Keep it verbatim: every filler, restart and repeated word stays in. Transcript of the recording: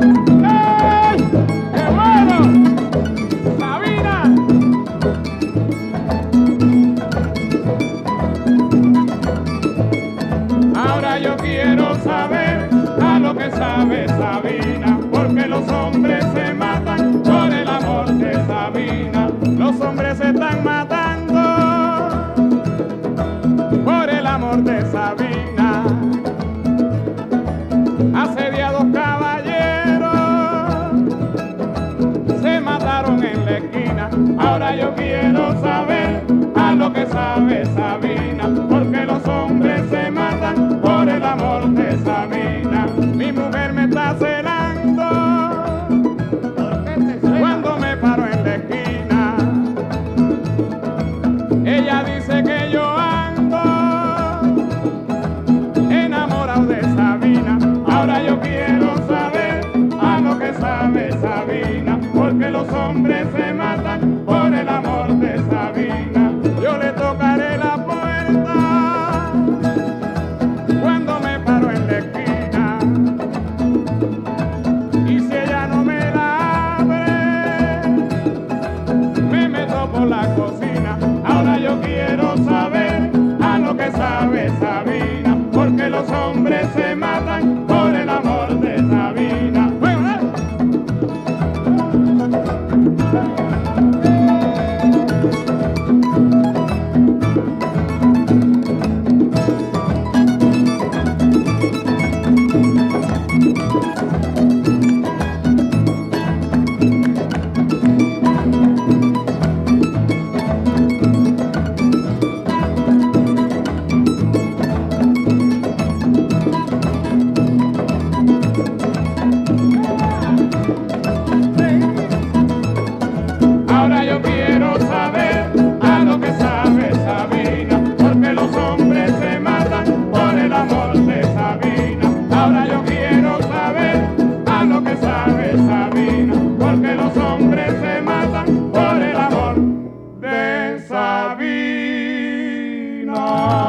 ¡Ey! ¡Qué bueno! ¡Sabina! Ahora yo quiero saber a lo que sabe Sabina, porque los hombres se matan por el amor de Sabina. Los hombres se están matando por el amor de Sabina. Asediados caballeros se mataron en la esquina. Ahora yo quiero saber a lo que sabe Sabina, porque los hombres se matan por el amor de Sabina. Mi mujer me está celando cuando me paro en la esquina. Ella dice que yo ando enamorado de Sabina. Ahora yo quiero saber a lo que sabe Sabina, porque los hombres se matan por el amor de Sabina. Yo le tocaré la puerta cuando me paro en la esquina, y si ella no me la abre, me meto por la cocina. Ahora yo quiero saber a lo que sabe Sabina, porque los hombres se matan por el amor de Sabina. Bueno, ¿eh? Ahora yo quiero saber a lo que sabe Sabina, porque los hombres se matan por el amor de Sabina. Ahora yo quiero saber a lo que sabe Sabina, porque los hombres se matan por el amor de Sabina.